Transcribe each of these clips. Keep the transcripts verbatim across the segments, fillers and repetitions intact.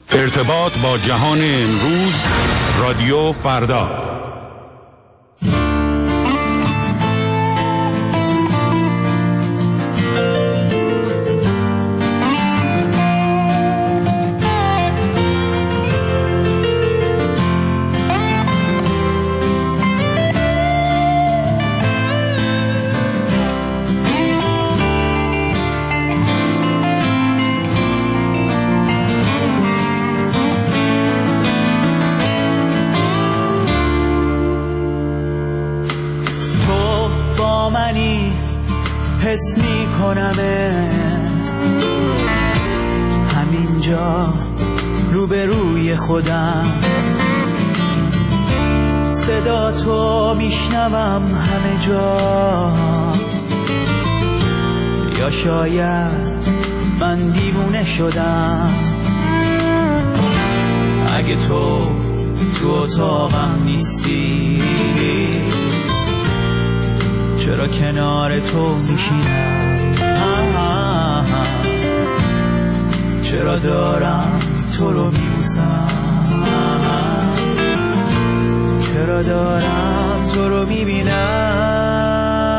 ارتباط با جهان امروز، رادیو فردا. حس می کنمت همینجا روبروی خودم، صدا تو میشنوم همه جا. یا شاید من دیوونه شدم، اگه تو تو اتاقم نیستی چرا کنار تو میشینم؟ چرا دارم تو رو میبوسم؟ چرا دارم تو رو میبینم؟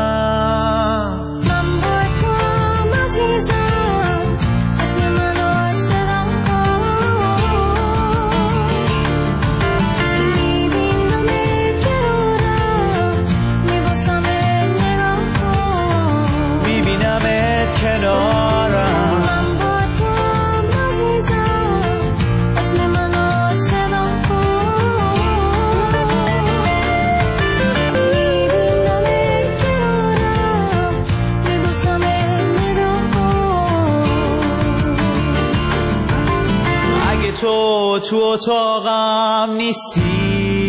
تو تو اتاقم نیستی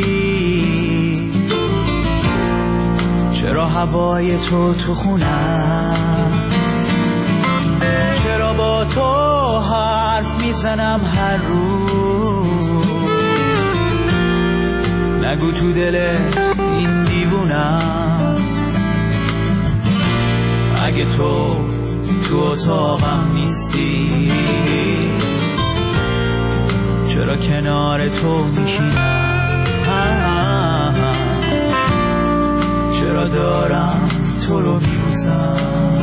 چرا هوای تو تو خونه است؟ چرا با تو حرف میزنم هر روز؟ نگو تو دلت این دیوونه است. اگه تو تو اتاقم نیستی چرا کنار تو میشینم؟ چرا دارم تو رو میبوسم؟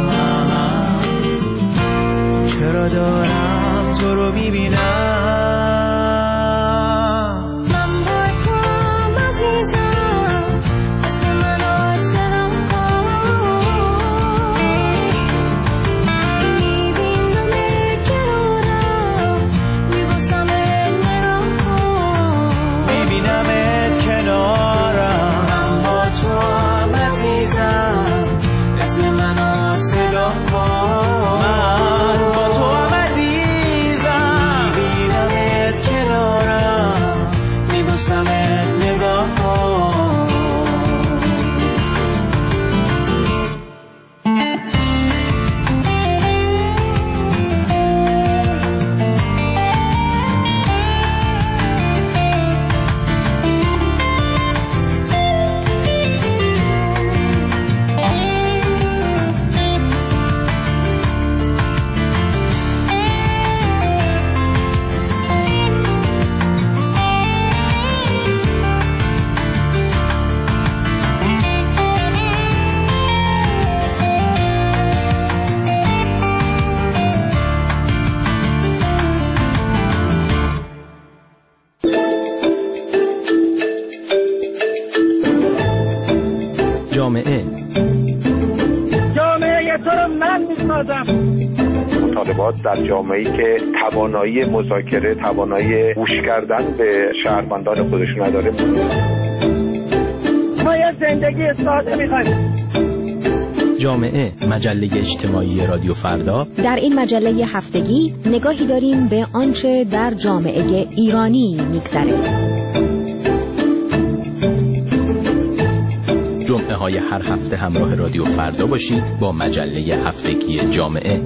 چرا دارم تو رو میبینم؟ مطالبات در جامعه‌ای که توانایی مذاکره، توانایی گوش کردن به شهروندان خودش نداره. ما یه زندگی ساده می‌خوایم. جامعه، مجله اجتماعی رادیو فردا. در این مجله هفتگی نگاهی داریم به آنچه در جامعه ایرانی می‌گذره. جمعه های هر هفته همراه رادیو فردا باشید با مجله هفتگی جامعه.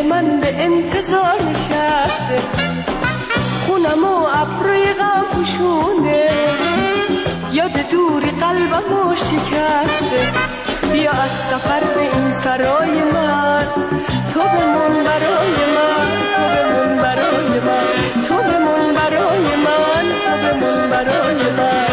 دل من به انتظار نشسته، خونم و ابروی غم پوشونده، یاد دوری قلبمو شکسته. بیا از سفر به این سرای من، تو بمون برای من، تو بمون برای من، تو بمون برای من، تو بمون برای من.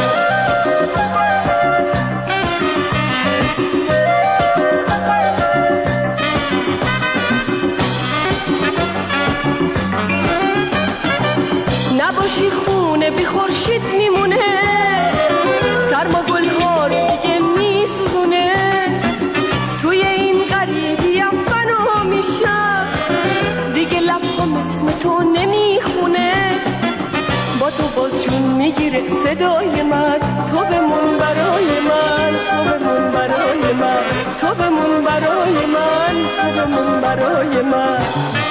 نباشی خونه بی خورشید میمونه، سرما گل‌ها رو دیگه میسوزونه، توی این غریبیم فنا میشم، دیگه لبم اسم تو نمیخونه، با تو باز جون میگیره صدای من، تو بمون برای من، تو بمون برای من، تو بمون برای من، تو بمون برای من.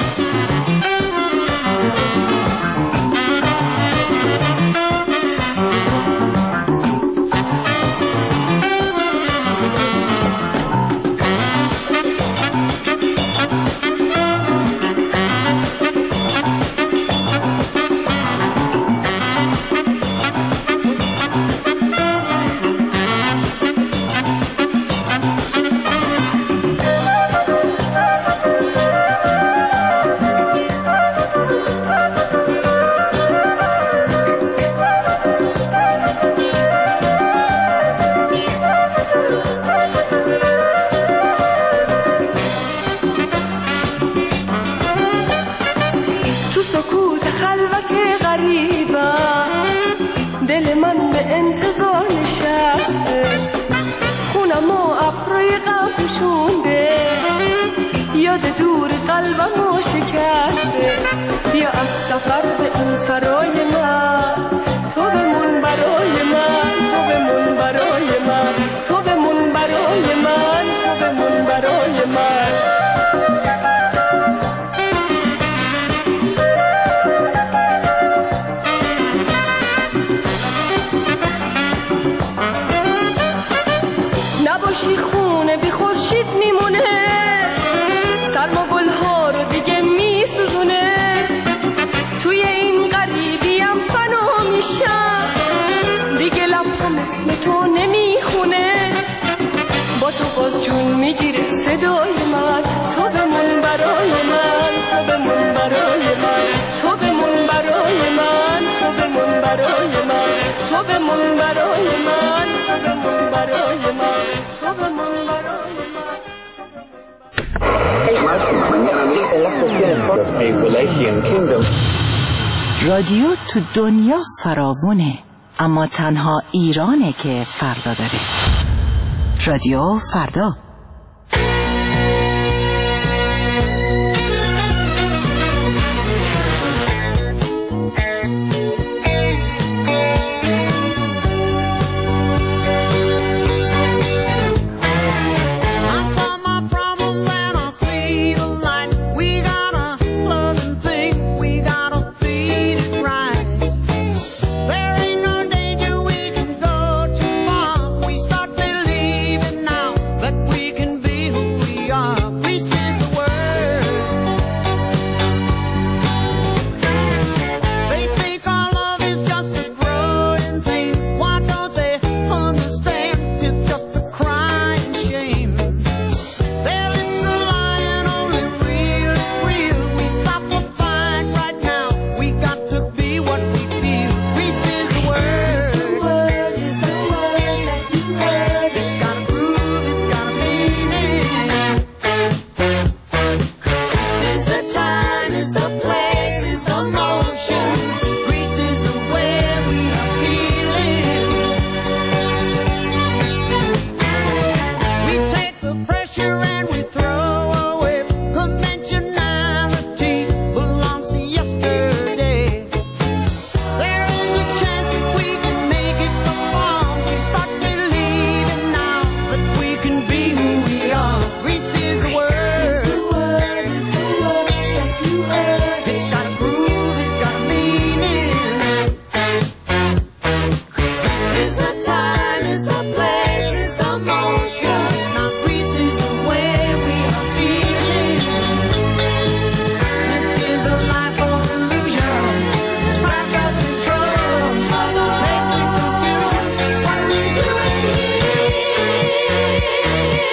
رادیو تو دنیا فراوونه، اما تنها ایرانه که فردا داره. رادیو فردا. We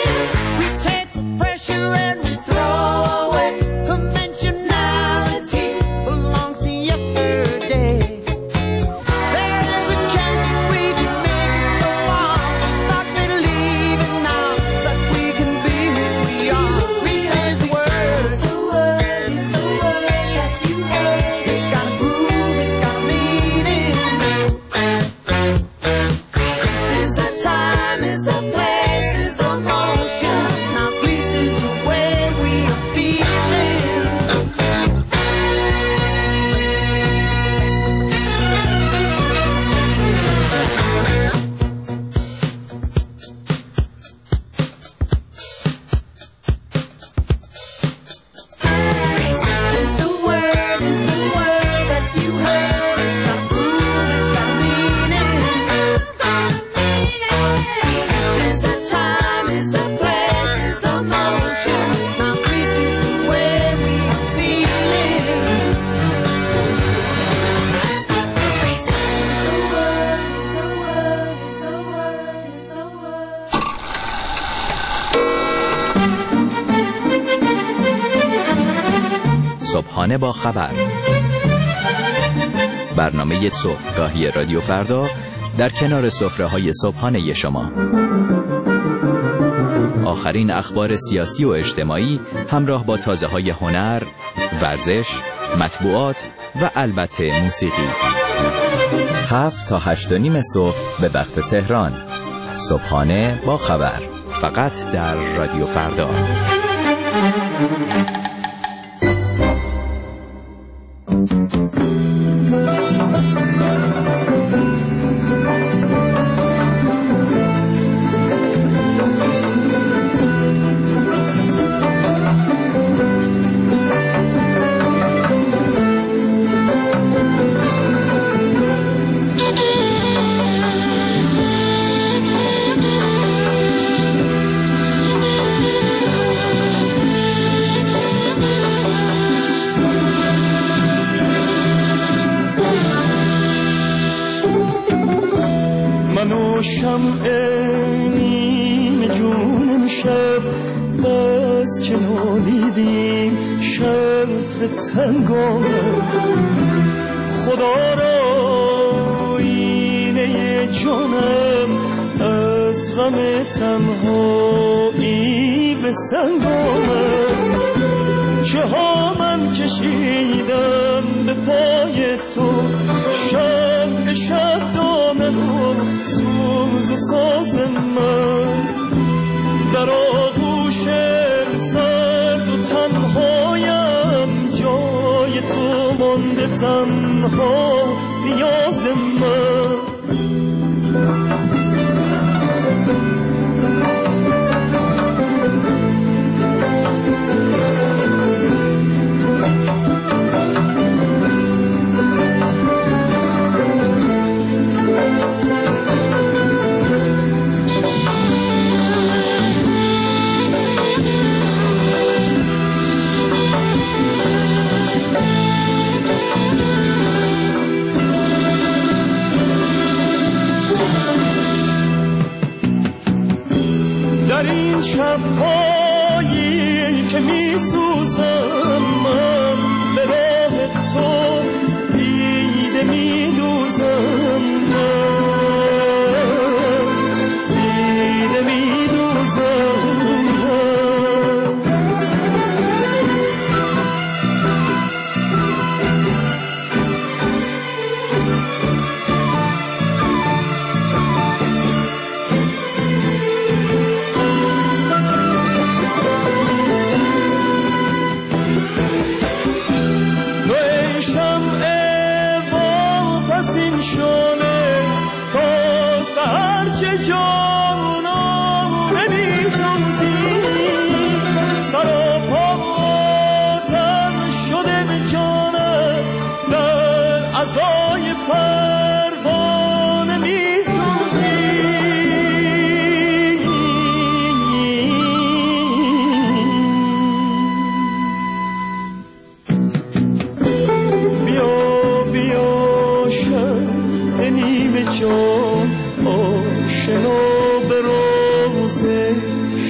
صبحانه با خبر، برنامه صبحگاهی رادیو فردا در کنار سفره‌های صبحانه شما. آخرین اخبار سیاسی و اجتماعی همراه با تازه‌های هنر، ورزش، مطبوعات و البته موسیقی. هفت تا هشت و نیم صبح به وقت تهران. صبحانه با خبر، فقط در رادیو فردا. شمع نیم جونم شب بس که نالیدیم شب تنگامه خدا را اینه جانم از غم تنهایی به سنگامه چه ها من کشیدم به پای تو شب شب دامه رو سوز و ساز من در آغوش سرد و تنهایم جای تو مانده تنها نیاز من در این شب‌هایی که می‌سوزم من به راه تو دیده می‌دوزم من دیده می‌دوزم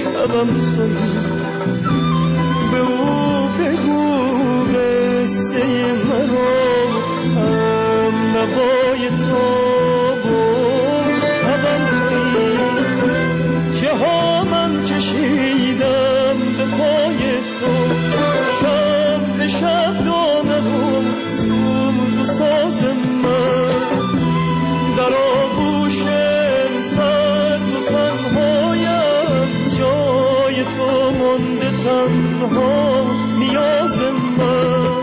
شبم تویی. به او بگو قصه منو، هم نوای تو بود شبم تویی. که ها من کشیدم به پای تو، شب به شب دانم سوز و ساز من. در آغوش سرد و تنهایم، جای تو مونده تنها نیاز من.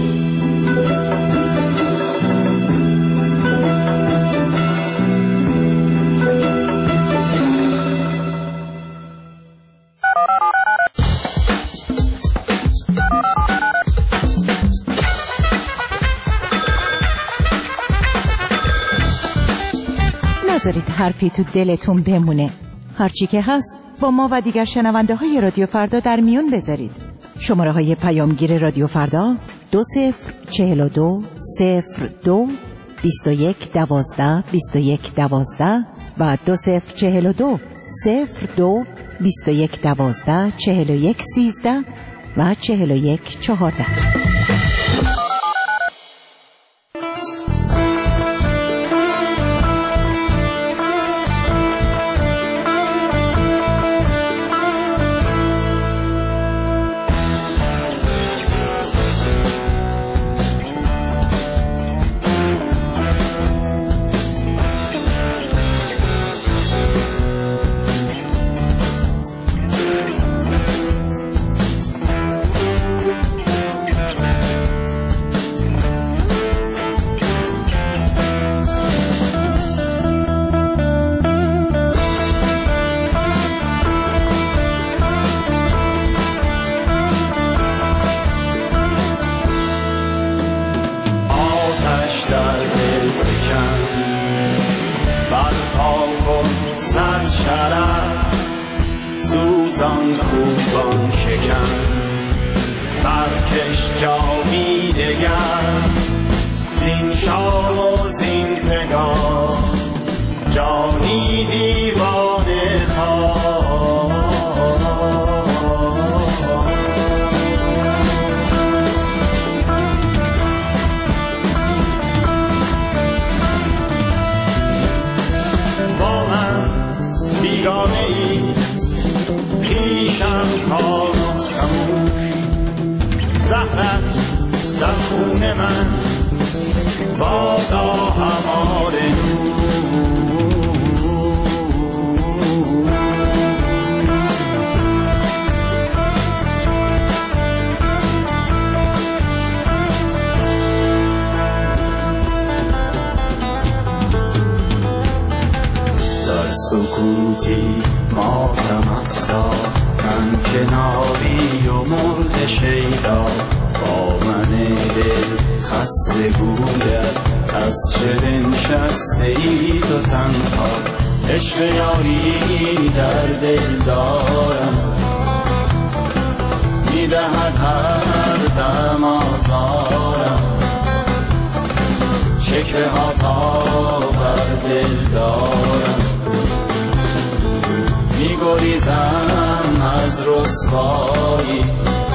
نذارید حرفی تو دلتون بمونه. هرچی که هست با ما و دیگر شنونده های رادیو فردا در میون بذارید. شماره های پیامگیر رادیو فردا دو صفر چهل و دو صفر دو بیست و یک دوازده بیست و یک دوازده و دو صفر چهل و دو صفر دو بیست و یک دوازده چهل و یک سیزده و چهل و یک چهارده. سوزان خوبان شکن برکش جامی دگر، زین شام و زین پگاه جانی دیوانه خواه. با من بیگانه ای پیشم کار و خموش، زهرت در خون من بادا همار در سکوتی ماتم افزا، من کناری و مرد شیدا. با من دل خسته گوید از چه نشسته ای تو تنها. عشق یاری در دل دارم، میدهد هر دم آزارم. شکوه ها تا بر دل دارم، میگریزم از رسوایی.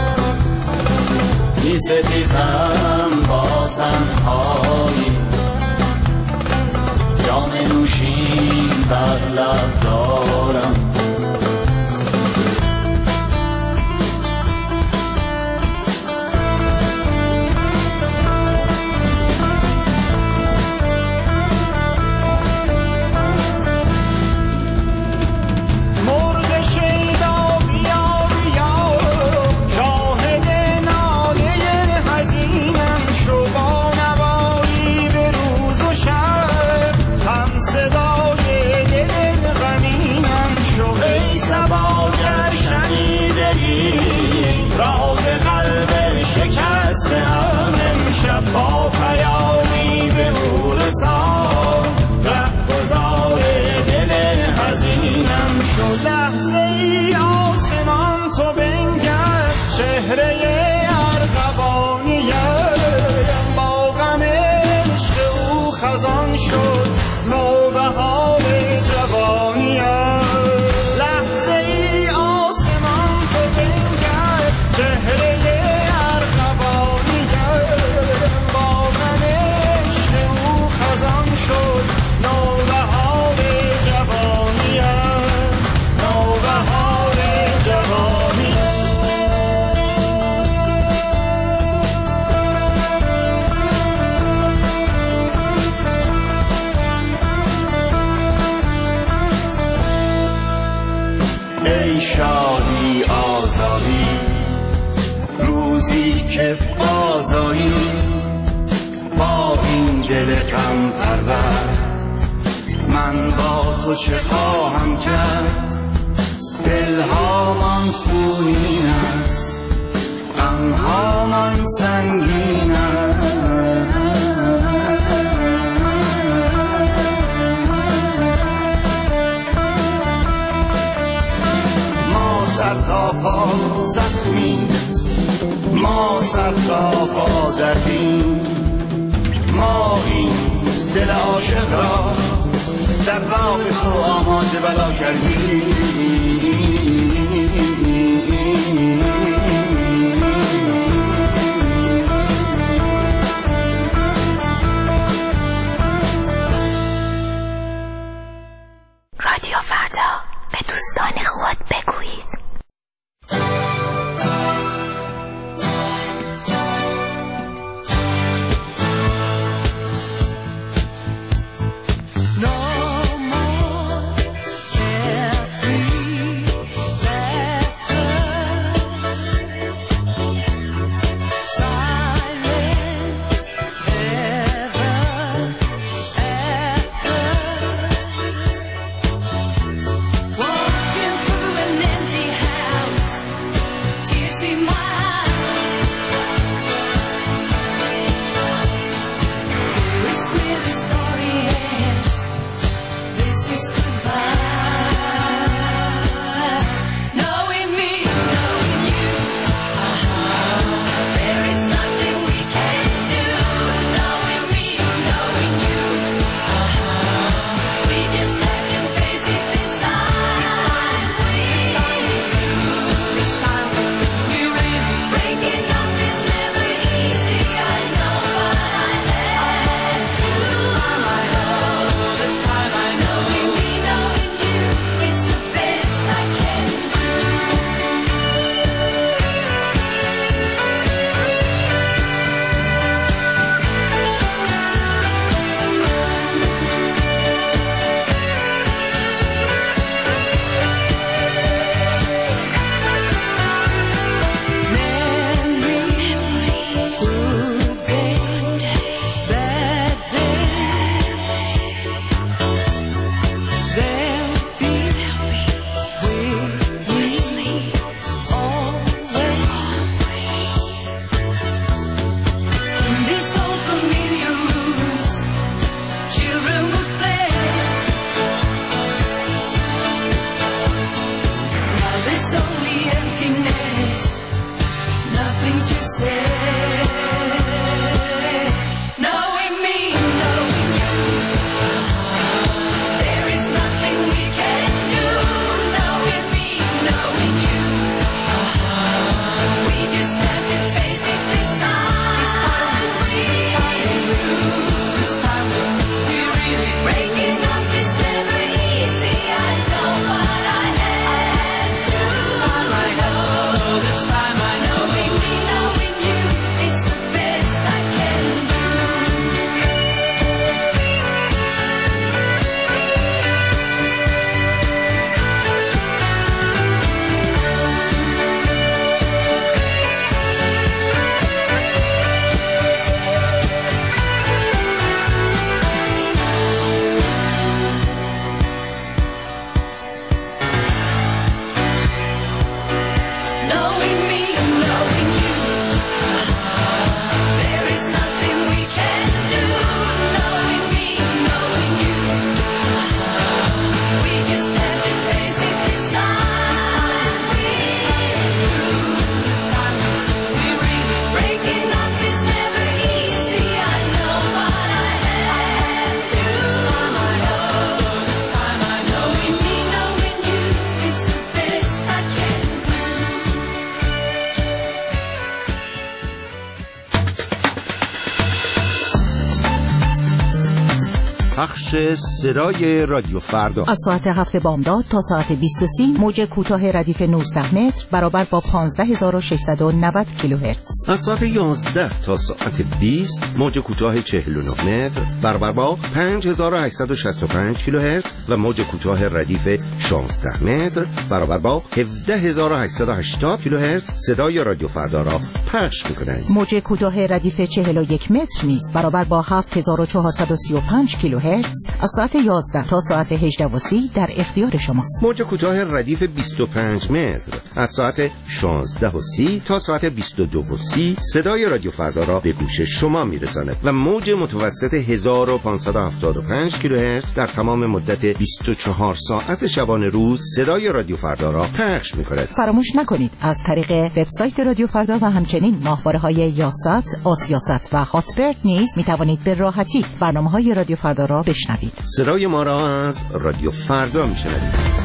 میستیزم با تنهایی، جام نوشین بر لب دارم. با پیامی به او رسان، رهگذار دل حزینم شد. لحظه ای آسمان تو بنگر، چهره ارغوانیم با غم عشق او خزان شد. نوبهار جوانیم لحظه ای دلی شادی آزادی، روزی که آزایی با این دل غم پرور. من با تو چه خواهم کرد، دلهامان خونین است، غمهامان سنگین است. ما سر تا پا زخمی، ما سر تا پا دردیم، ما این دل عاشق را در راه تو آماده بلا کردیم. رادیو فردا، به دوستان خود بگویید. I know what I had to. I know. بخش صدای رادیو فردا از ساعت هفت بامداد تا ساعت بیست و سه موج کوتاه ردیف نوزده متر برابر با پانزده هزار و ششصد و نود کیلوهرتز. از ساعت یازده تا ساعت بیست موج کوتاه چهل و نه متر برابر با پنج هزار و هشتصد و شصت و پنج کیلوهرتز و موج کوتاه ردیف شانزده متر برابر با هفده هزار و هشتصد و هشتاد کیلوهرتز صدای رادیو فردا را پخش می‌کنند. موج کوتاه ردیف چهل و یک متر نیز برابر با هفت هزار و چهارصد و سی و پنج کیلوهرتز از ساعت یازده تا ساعت هجده و سی در اختیار شماست. موج کوتاه ردیف بیست و پنج متر از ساعت شانزده و سی تا ساعت بیست و دو و سی صدای رادیو فردا را به گوش شما میرساند و موج متوسط هزار و پانصد و هفتاد و پنج کیلوهرتز در تمام مدت بیست و چهار ساعت شبانه روز صدای رادیو فردا را پخش می‌کند. فراموش نکنید از طریق وبسایت رادیو فردا و همچنین ماهواره‌های یاست، آسیاست و هاتبرد نیز می‌توانید به راحتی برنامه‌های رادیو فردا را بشنوید. صدای ما را از رادیو فردا می‌شنوید.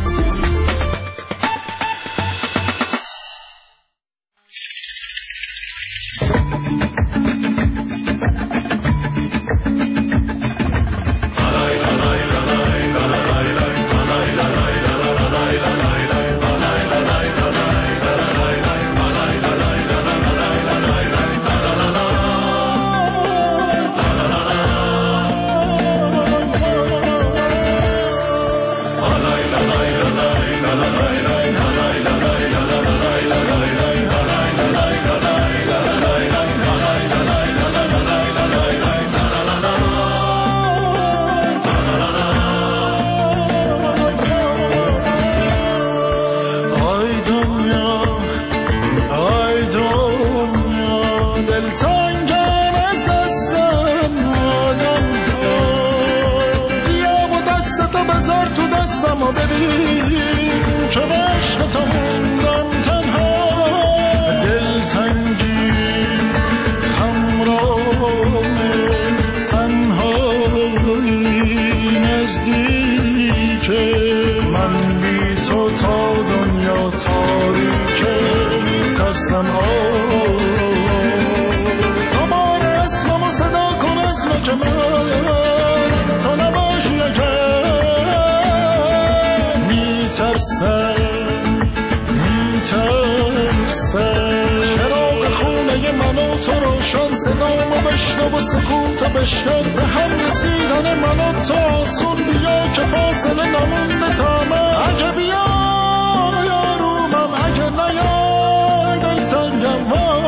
و سکوت بشکن به هم رسیدن من و تو آسون بیا که فاصله نمونده تا من اگه بیا یارومم اگه نیا دلتنگم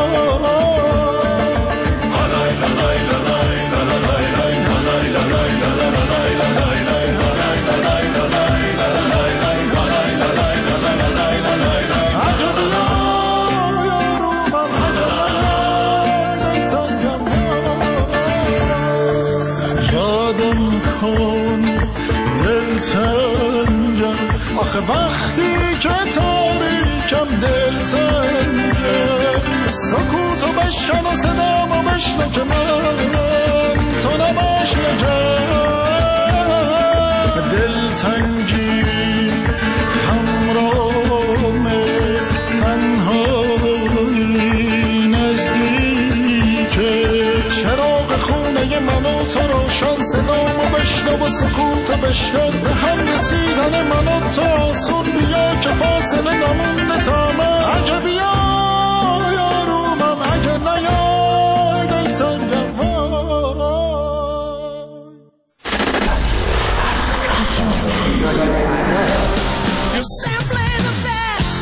آخه وقتی که تاریکم دلتنگم سکوتو بشکن و صدامو بشنو که من تو نباش نگم دلتنگی همراهمه تنهایی نزدیکه چراغ خونه من و تو روشن صدامو بشنو و سکوتو بشکن به هم رسیدن من و تو آسون بیا که فاصله نمونده تا من اگه بیا یارومم اگه نیا دلتنگم You're simply the best.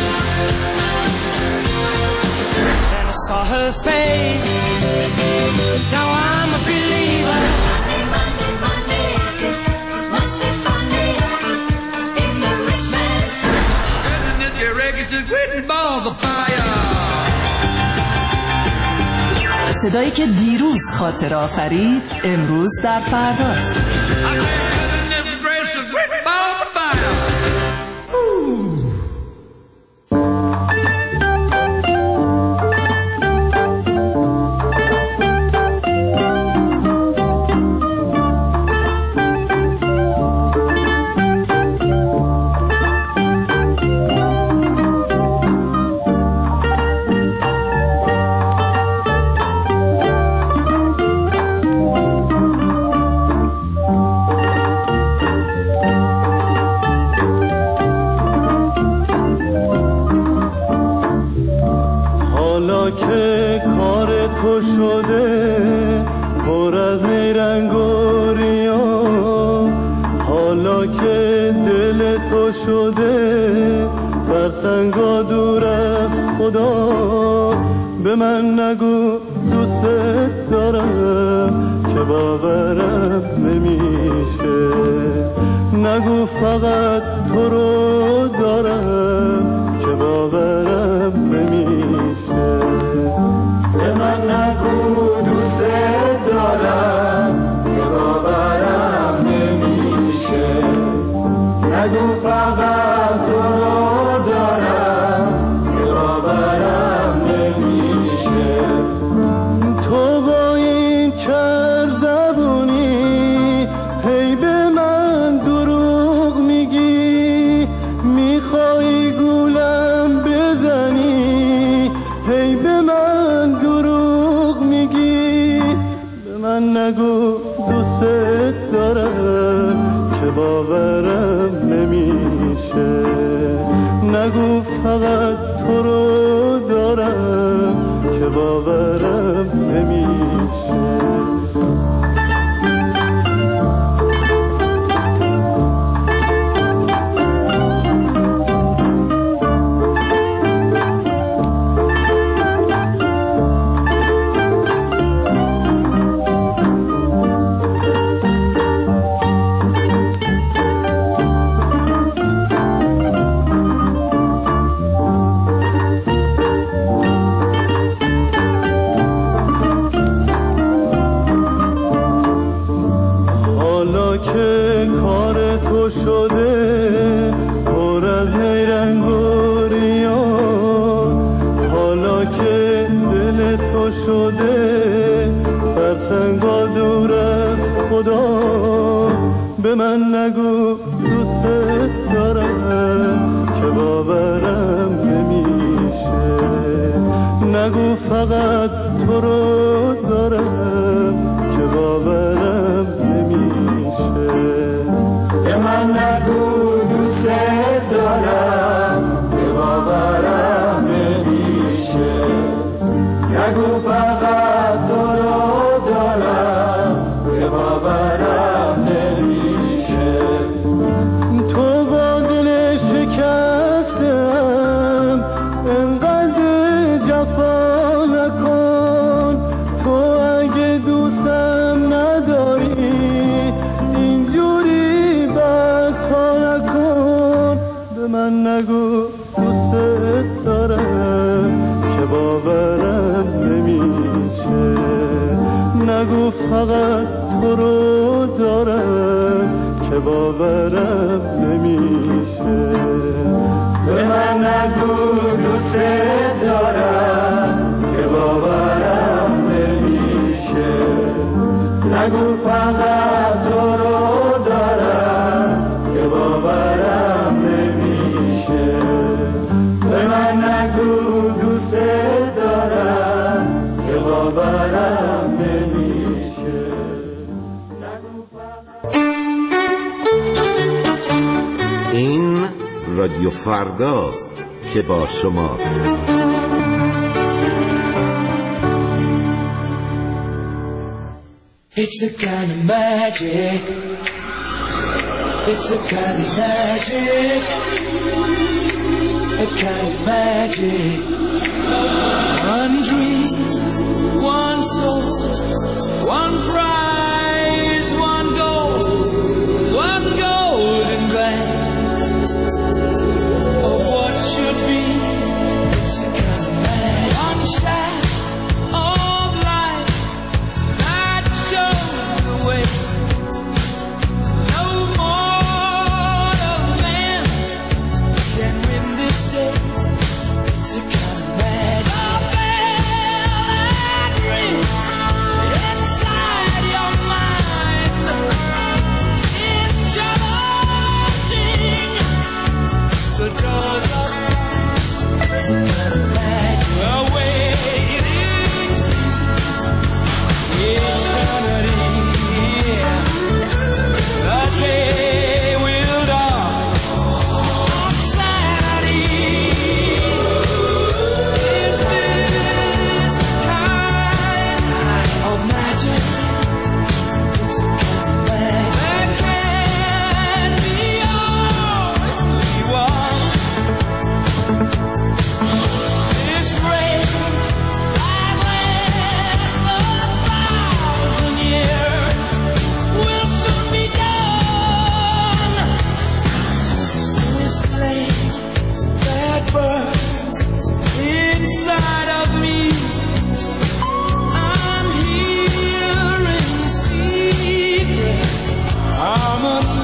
Then I saw her face. Now I'm a believer. Monday, Monday, Monday. Must be funny in the rich man's house. And your records are written balls of fire. صدایی که دیروز خاطر آفرید امروز در فرداست. که کار تو شده پر از نیرنگ و ریا، حالا که دل تو شده فرسنگا دور از خدا، به من نگو دوست دارم که باورم نمیشه، نگو فقط تو رو دارم که باورم نمیشه، به من نگو دوست دارم که باورم نمیشه، نگو فقط تو رو دارم که باورم نمیشه. تو با این چر زبونی هی به من دروغ میگی، میخوای گولم بزنی هی به من دروغ میگی، به من نگو دوست دارم که باورم نمیشه، نگو فقط تو رو دارم که باورم نمیشه. به من نگو دوست دارم که باورم نمیشه، نگو فقط تو رو دارم که باورم نمیشه، به من نگو دوست دارم که باورم نمیشه، نگو فقط تو رو دارم که باورم نمیشه. تو با دل شکستم انقدر جفا نکن، تو اگه دوستم نداری اینجوری بکا نکن، به من نگو دوست دارم که باورم نمیشه، نگو فقط تو رو دارم که باورم نمیشه، به من نگو دوست دارم که باورم نمیشه، نگو فقط تو رو دارم که باورم نمیشه، به من نگو دوست دارم که باورم نمیشه. این رادیو فرداست که با شماست. It's a kind of magic. It's a kind of magic. A kind of magic. One dream, one soul, one prize, one goal, one golden glance of what should be. It's a kind of magic. One shot of light that shows the way. No mortal man can win this day. It's a kind of magic. A bell that rings inside your mind is charging the doors of time. It's a kind of magic. Awaiting eternity. The day will dawn on Saturday. Is this first inside of me. I'm hearing secret harmony.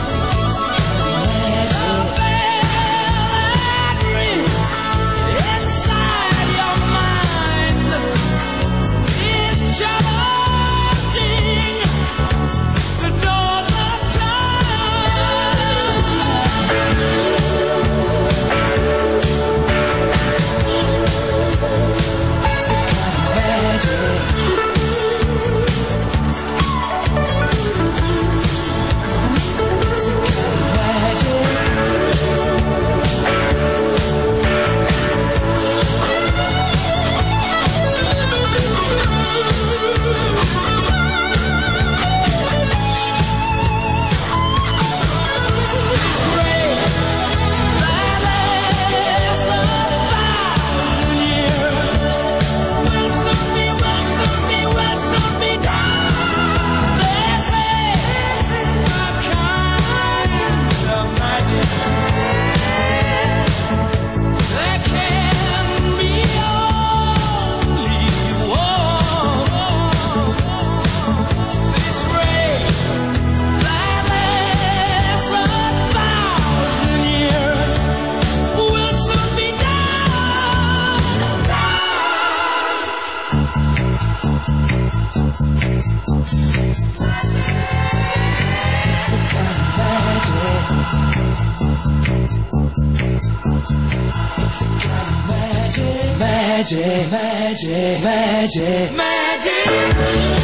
Magic, magic, magic, magic.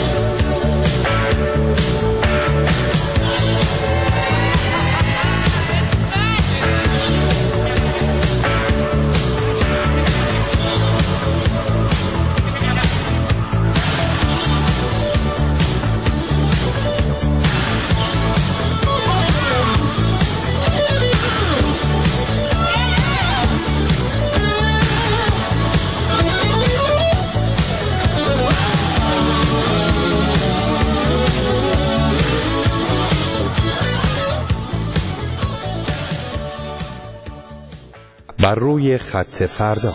بر روی خط فردا.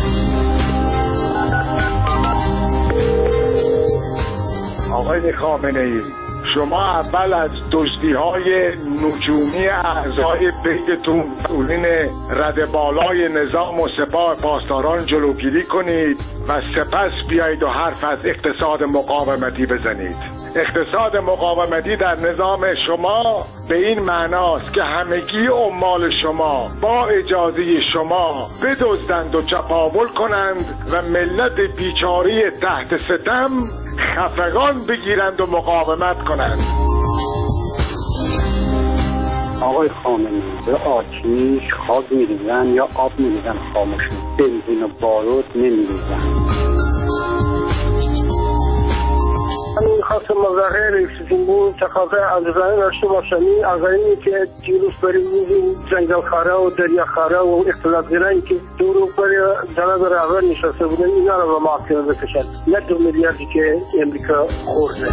آقای خامنه‌ای، شما اول از دزدی‌های نجومی اعضای بیتتون مسئولین رده بالای نظام و سپاه پاسداران جلوگیری کنید و سپس بیایید و حرف از اقتصاد مقاومتی بزنید. اقتصاد مقاومتی در نظام شما به این معناست که همگی عمال شما با اجازه شما بدزدند و چپاول کنند و ملت بیچاره تحت ستم خفقان بگیرند و مقاومت کنند. آقای خامنه‌ای، به آتیش خاک می‌ریزن یا آب می‌ریزن خاموش، بنزین و بارود نمی‌ریزن. همین خواست مظاهر رئیس جمهور تقاضای عذرخواهی داشته باشم. این عذرخواهی که دیروز برای جنگل خاره و دریا خاره و اختلاط گرایی که دو روز برای جناب رهبر نشسته بودن، اینا رو به محاکمه بکشن، نه دو میلیاردی که امریکا خورده.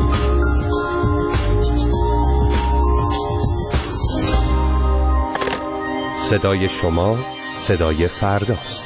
صدای شما صدای فرداست.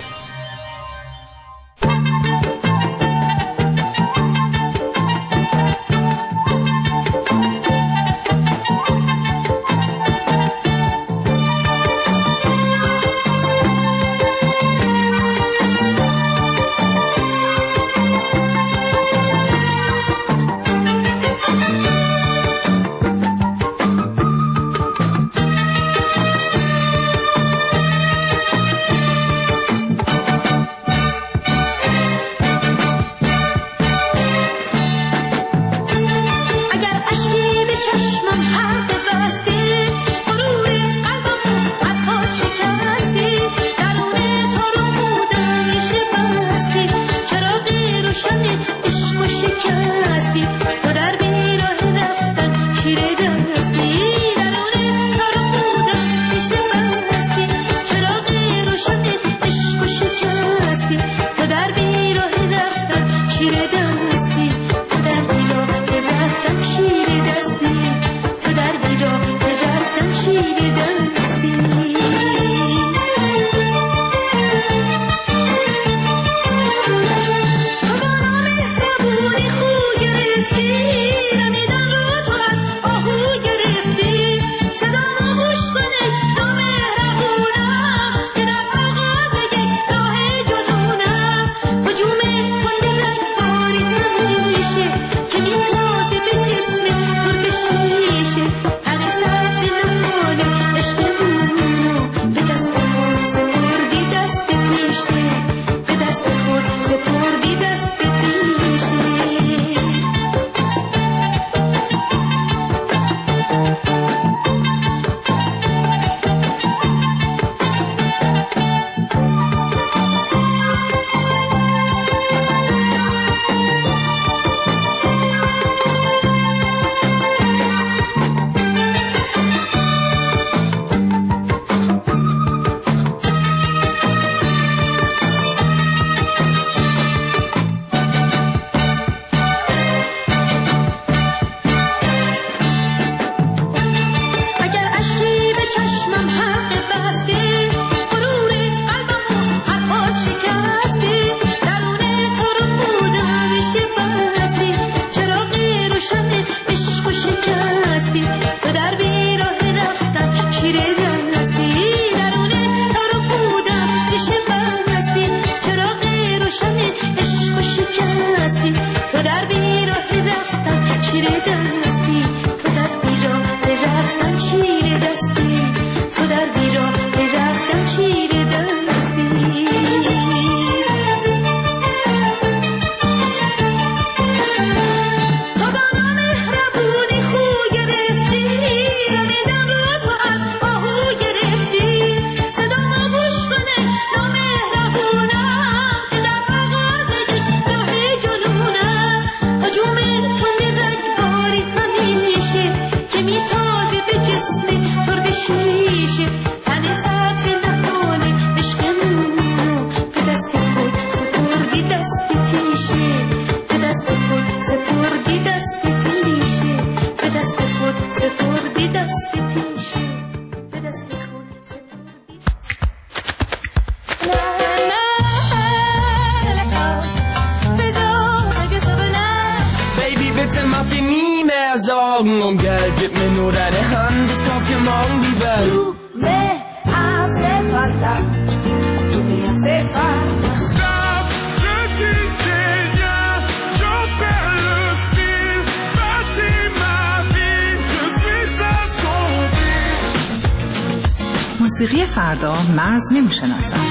morgen geldet mir nur deine Hand, es braucht ja morgen die Welt. Du me hace falta, tu me hace falta. Stop, je dis rien, je perds le fil, bâtis ma vie, je suis assombri. موسیقی فردا مرز نمیشناسم.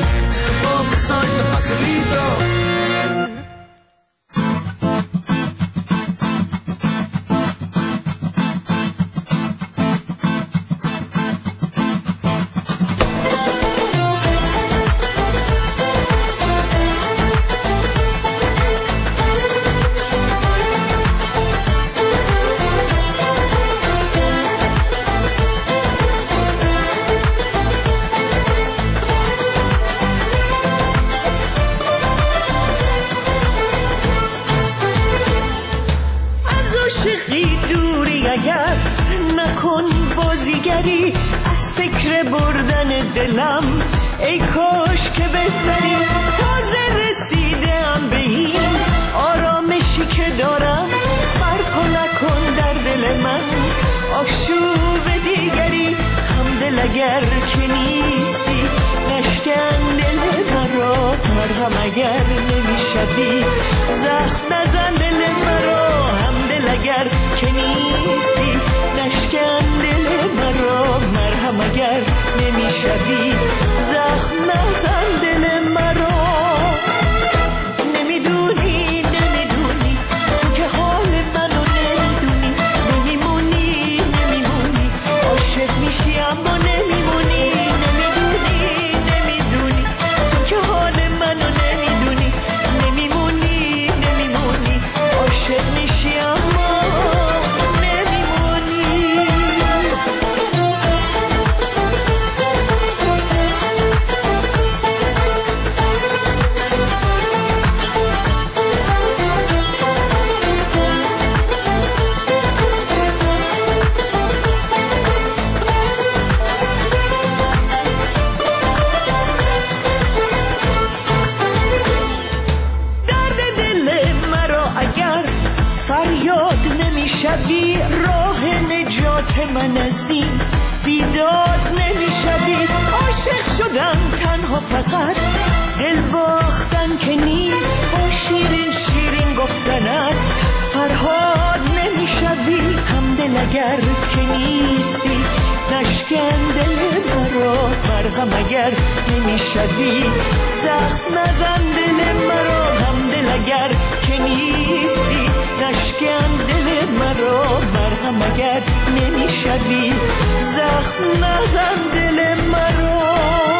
دلم ای کاش که بهتری تازه رسیدم به این آرامشی که دارم برپا نکن در دل من آشوب دیگری همدل اگر که نیستی نشکن دل مرا مرهم اگر نمیشوی زخم نزن دل مرا همدل اگر که نیستی نشکن دل مرا مرهم اگر نمیشوی زخم نزن دل مرا نمیدونی نمیدونی تو که حال منو نمیدونی نمیمونی نمیمونی عاشق میشی اما نمیمونی نمیدونی نمیدونی تو که حال منو نمیدونی نمیمونی نمیمونی عاشق میشی اما نمیشوی راه نجات من از این بیداد نمیشوی عاشق شدم تنها فقط دل باختن که نیست با شیرین شیرین گفتنت فرهاد نمیشوی همدل اگر که نیستی نشکن دل مرا مرهم اگر نمیشوی زخم نزن دل مرا همدل اگر که نیستی نشکن دل مرا مرهم اگر نمیشوی زخم نزن دل مرا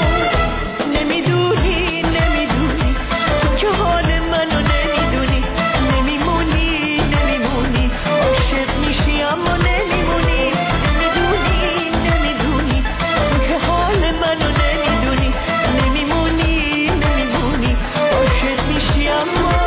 نمیدونی نمیدونی تو که حال منو نمیدونی نمیمونی نمیمونی عاشق میشی اما نمیمونی نمیدونی نمیدونی تو که حال منو نمیدونی نمیمونی نمیمونی عاشق میشی اما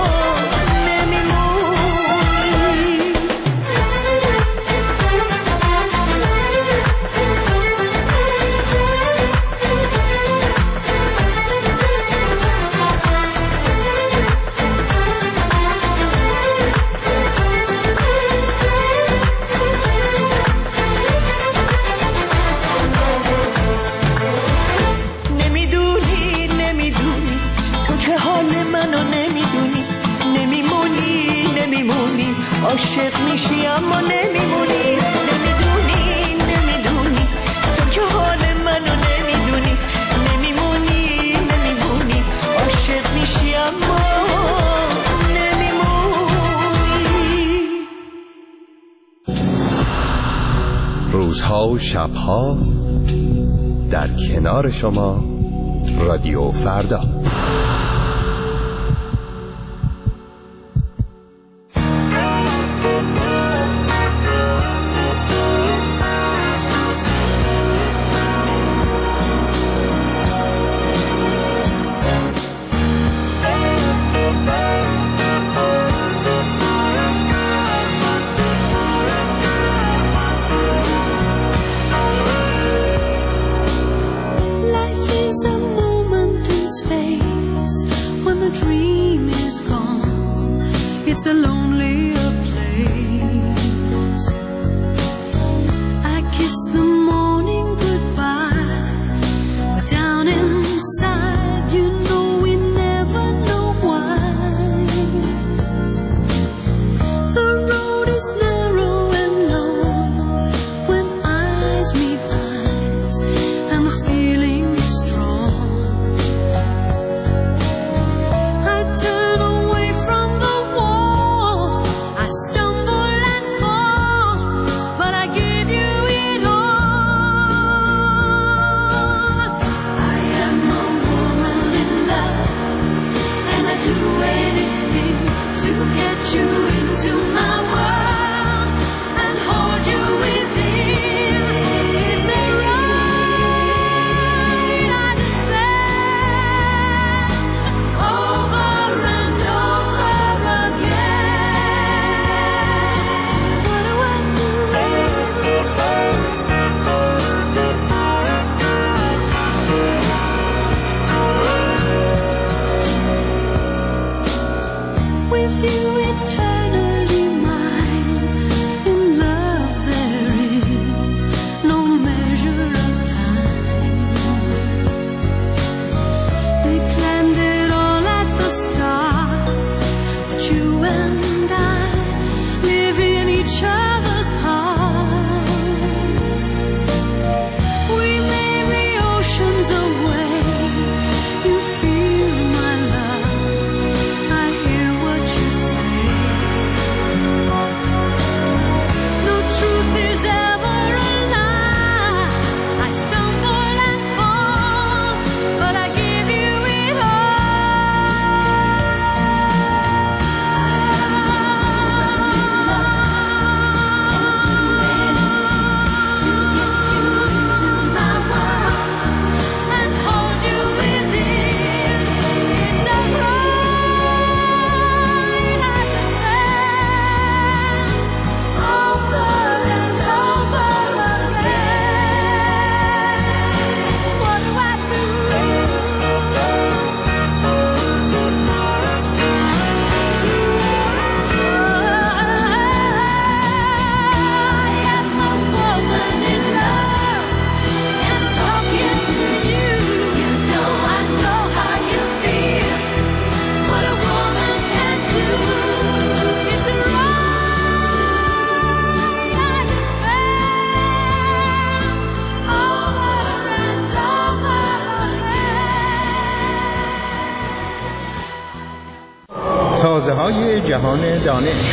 عاشق میشی اما نمیمونی نمیدونی نمیدونی تو که حال منو نمیدونی نمیمونی نمیمونی عاشق میشی اما نمیمونی روزها و شبها در کنار شما رادیو فردا. It's a lonelier place برای جهان دانش.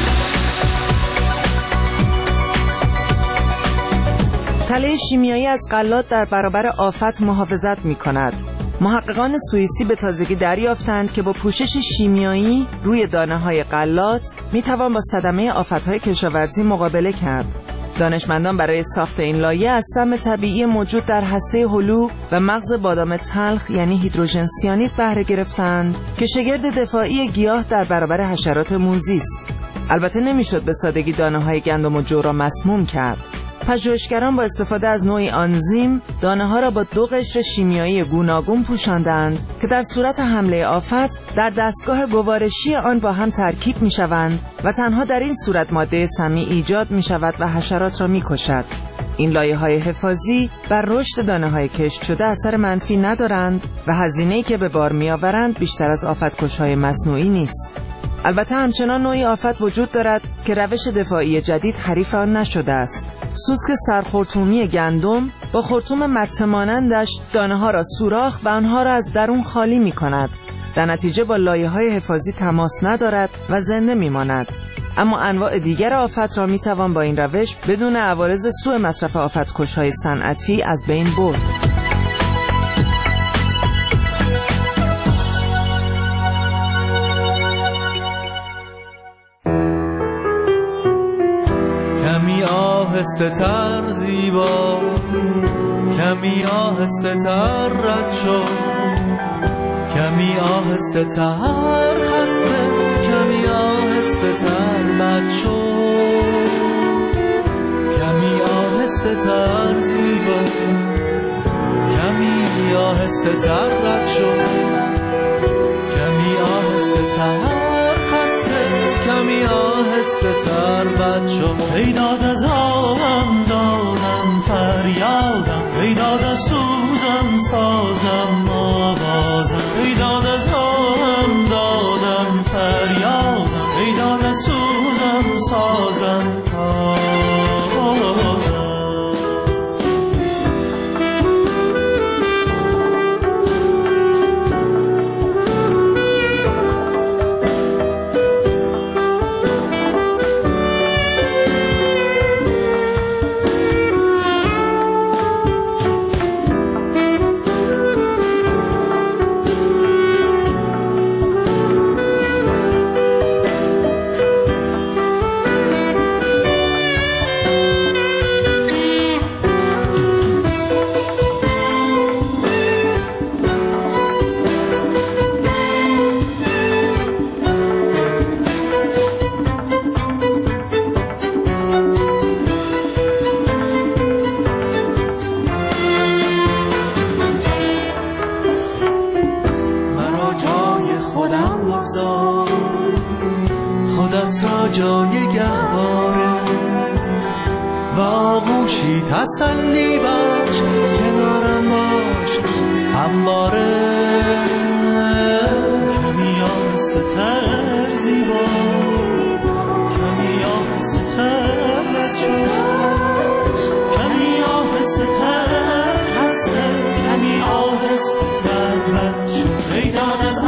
تله شیمیایی از غلات در برابر آفت محافظت می کند. محققان سوئیسی به تازگی دریافتند که با پوشش شیمیایی روی دانه‌های غلات می‌توان با صدمه آفت‌های کشاورزی مقابله کرد. دانشمندان برای ساخت این لایه از سم طبیعی موجود در هسته هلو و مغز بادام تلخ یعنی هیدروژن سیانید بهره گرفتند که شگرد دفاعی گیاه در برابر حشرات موذی است. البته نمی‌شد به سادگی دانه‌های گندم و جو را مسموم کرد. پژوهشگران با استفاده از نوعی آنزیم دانه‌ها را با دو قشر شیمیایی گوناگون پوشاندند که در صورت حمله آفت در دستگاه گوارشی آن با هم ترکیب می‌شوند و تنها در این صورت ماده سمی ایجاد می‌شود و حشرات را می‌کشد. این لایه‌های حفاظی بر رشد دانه‌های کشت شده اثر منفی ندارند و هزینه‌ای که به بار می‌آورند بیشتر از آفت‌کش‌های مصنوعی نیست. البته همچنان نوعی آفت وجود دارد که روش دفاعی جدید حریف آن نشده است. سوسک سرخرطومی گندم با خرطوم مته مانندش دانه‌ها را سوراخ و آنها را از درون خالی می‌کند. در نتیجه با لایه‌های حفاظی تماس ندارد و زنده می‌ماند. اما انواع دیگر آفت را می‌توان با این روش بدون عوارض سوء مصرف آفت‌کش‌های صنعتی از بین برد. کمی آهسته تر زیبا، کمی آهسته تر رد شو، کمی آهسته تر خسته، کمی آهسته تر بد شو، کمی آهسته تر زیبا، کمی آهسته تر رد شو، کمی آهسته تر خسته، کمی آهسته تر بد شو. ای داد از آهم دادم فریادم، ای داد از سوزم سازم آوازم، ای داد از آهم دادم فریادم، ای داد از سوزم سازم آوازم. تسلی بخش کنارم باش همواره، کمی آهسته تر زیبا، کمی آهسته تر بچه، کمی آهسته تر هسته، کمی آهسته تر بچه. ای داد از